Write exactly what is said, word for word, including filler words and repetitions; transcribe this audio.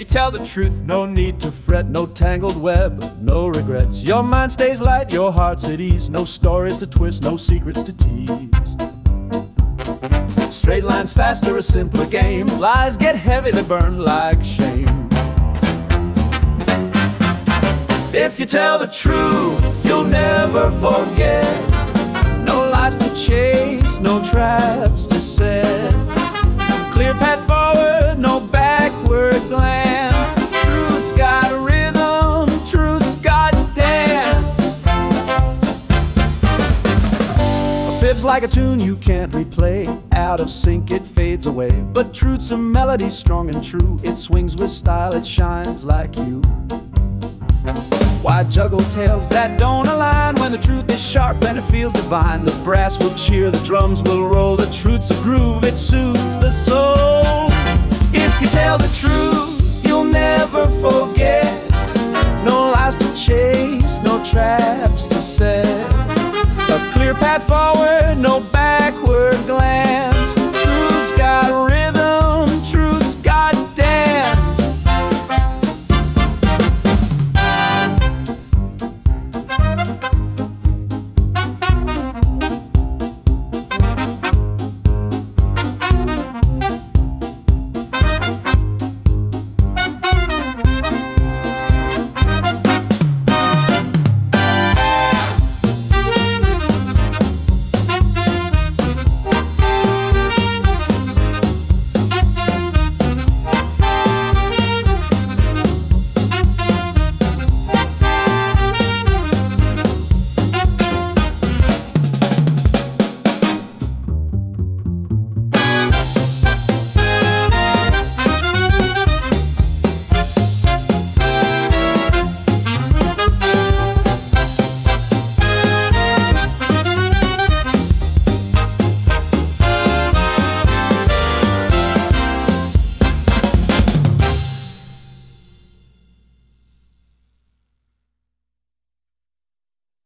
tell the truth, no need to fret, no tangled web, no regrets. Your mind stays light, your heart's at ease. No stories to twist, no secrets to tease. Straight lines faster, a simpler game. Lies get heavy, they burn like shame. If you tell the truth, you'll never forget. No lies to chase, no traps to set. Clear path forward, no backward glance. Truth's got rhythm, truth's got dance. A fib's like a tune you can't replay. Out of sync, it fades away. But truth's a melody strong and true. It swings with style, it shines like you. Why juggle tales that don't align when the truth is sharp and it feels divine? The brass will cheer, the drums will roll. The truth's a groove, it soothes the soul. If you tell the truth, you'll never forget. No lies to chase, no traps to set. A clear path forward, no back.